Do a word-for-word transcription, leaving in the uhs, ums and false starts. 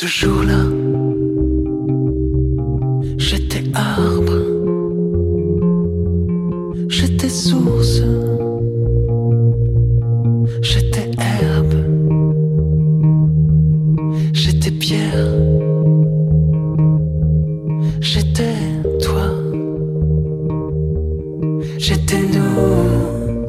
Ce jour-là, j'étais arbre, j'étais source, j'étais herbe, j'étais pierre, j'étais toi, j'étais nous.